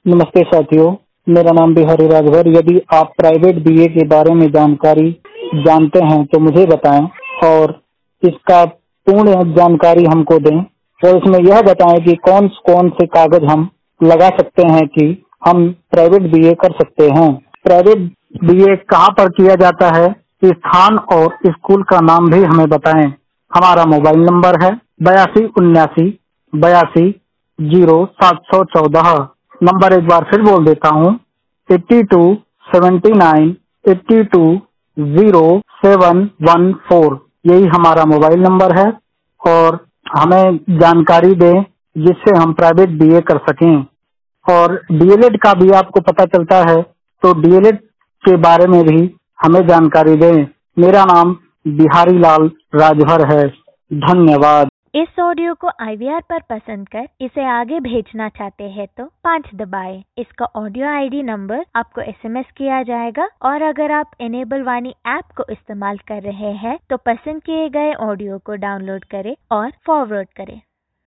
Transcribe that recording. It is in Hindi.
नमस्ते साथियों, मेरा नाम बिहारी राजभर। यदि आप प्राइवेट बीए के बारे में जानकारी जानते हैं तो मुझे बताएं और इसका पूर्ण जानकारी हमको दें और इसमें यह बताएं कि कौन कौन से कागज हम लगा सकते हैं कि हम प्राइवेट बीए कर सकते हैं। प्राइवेट बीए कहाँ पर किया जाता है, स्थान और स्कूल का नाम भी हमें बताएं। हमारा मोबाइल नंबर है 8279 82 0 714। नंबर एक बार फिर बोल देता हूँ 8279 82 0 714। यही हमारा मोबाइल नंबर है और हमें जानकारी दें जिससे हम प्राइवेट बीए कर सकें। और डीएलएड का भी आपको पता चलता है तो डीएलएड के बारे में भी हमें जानकारी दें। मेरा नाम बिहारी लाल राजभर है। धन्यवाद। इस ऑडियो को IVR पर पसंद कर इसे आगे भेजना चाहते हैं तो 5 दबाएं। इसका ऑडियो ID नंबर आपको SMS किया जाएगा और अगर आप इनेबल वाणी ऐप को इस्तेमाल कर रहे हैं तो पसंद किए गए ऑडियो को डाउनलोड करें और फॉरवर्ड करें।